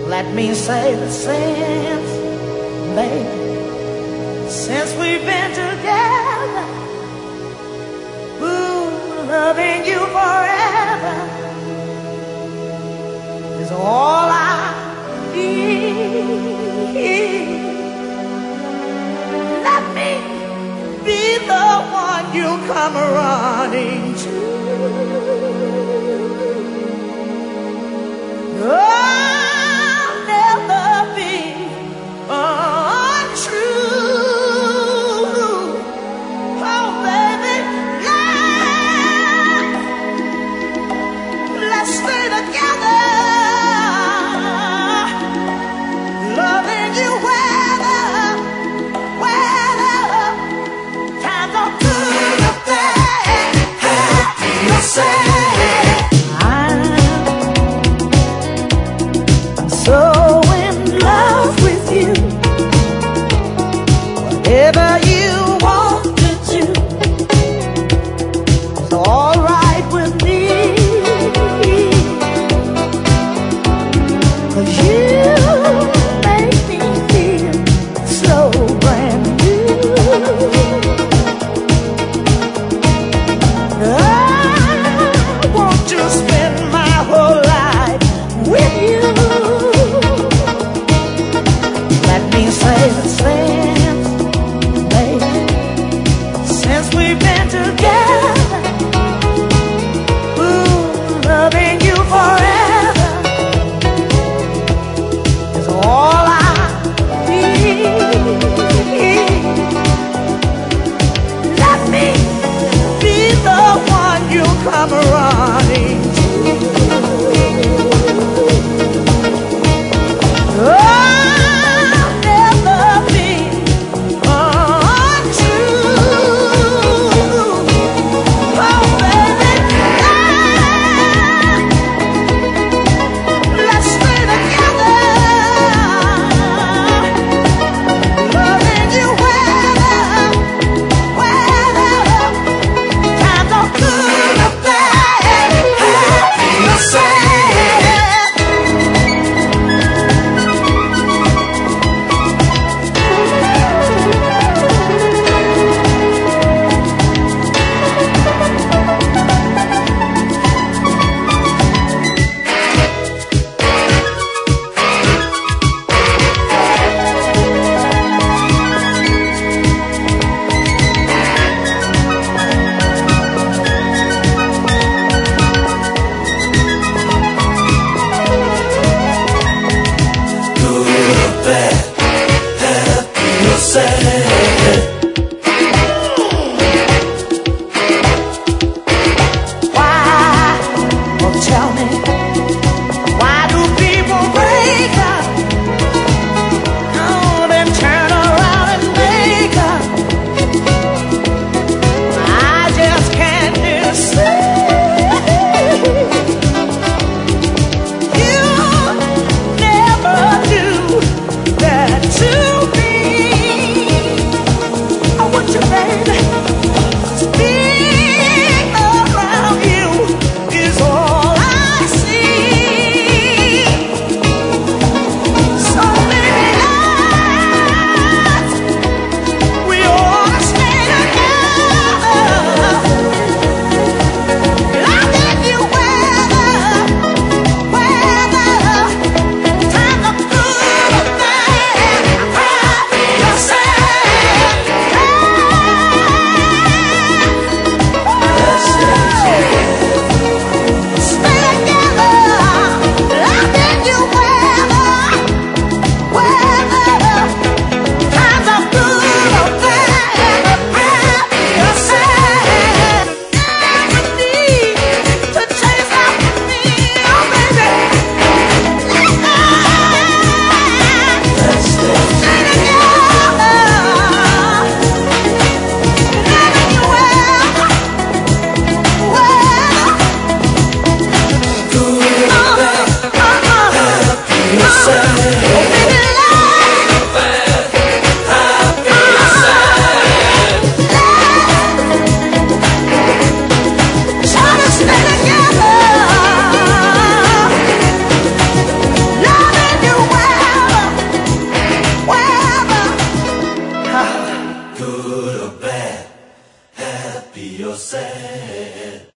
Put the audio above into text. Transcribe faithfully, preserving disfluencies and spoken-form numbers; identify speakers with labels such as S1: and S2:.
S1: Let me say that since, baby, since we've been together, ooh, loving you forever is all I need. Let me be the one you come running to. I'll never be untrue. Oh, baby, let's, let's stay together, loving you weather, weather. Times are good or bad, happy or sad. So in love with you, whatever you want to do is all right with me. 'Cause you make me feel so brand new. I bad, happy or sad.